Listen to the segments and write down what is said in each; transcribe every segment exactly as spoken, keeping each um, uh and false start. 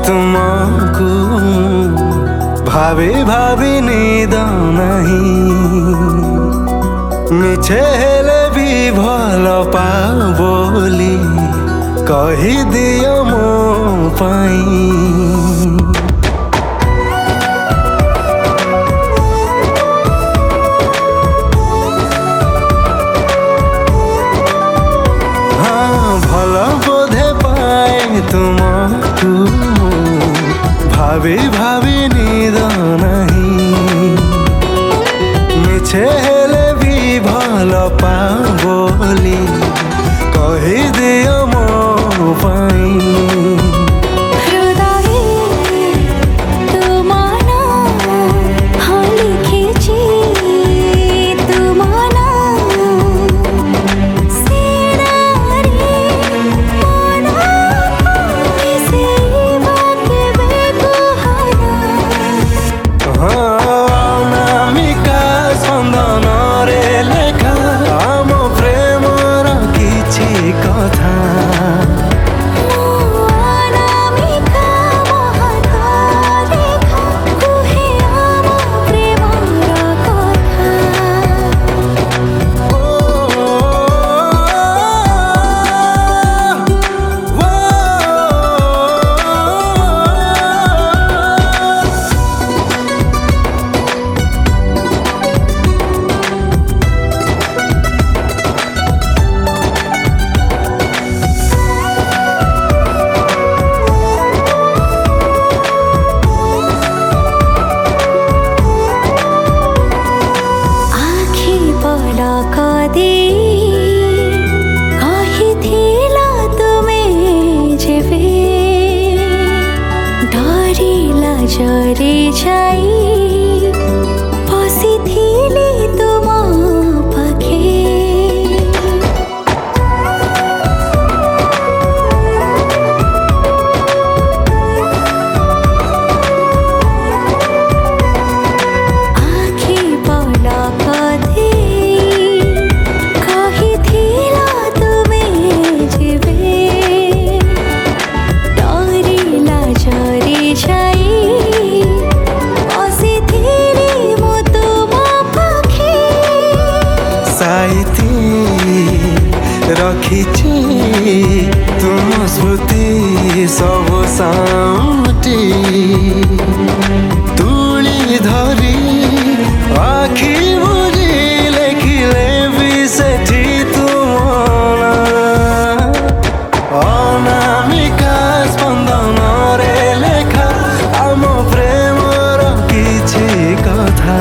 तुमको भावी भावी निद नहीं मिछे हेले भी भल पा बोली कही दियो मो पाई। तुमको भावी भावी निद नहीं मिछे हेले भी भल पा बोली कही दियो मो पाई। जरी जाई बसी थिली तुम पाखे आखी पलक दे कही थिला तुमे जेबे डरिला जरी जाई रखिछि तुम स्मृति सब सामटी तुली धरी आखि बुझी लेखिले भी सेठी तुम अनामिका स्पंदन रे लेखा आम प्रेमर किछि कथा।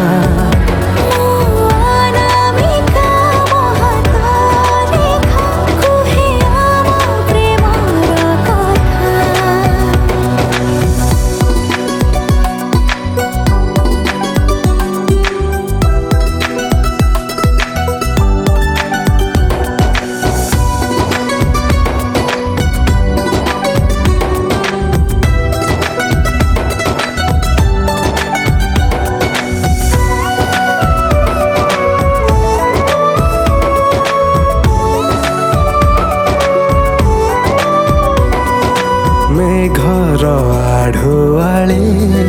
घर आढ़ुआली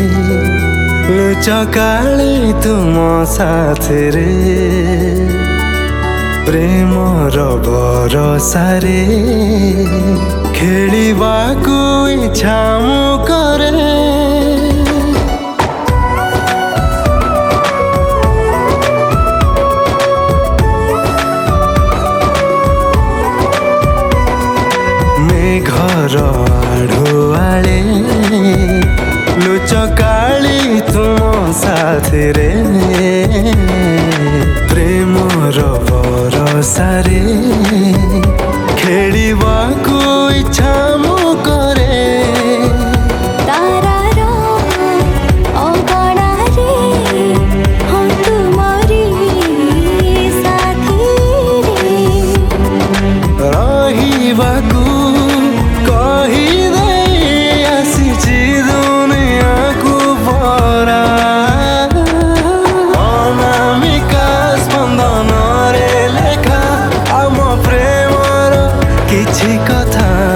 लुचकाली तुम साथ रे प्रेमर बरसारे खेलिबाकू इच्छा मु करे। घर आढ़ुआले लुचकाली तुम साथ रे प्रेमर बरसारे खेलिबाकू इच्छा मु करे। କିଛି କଥା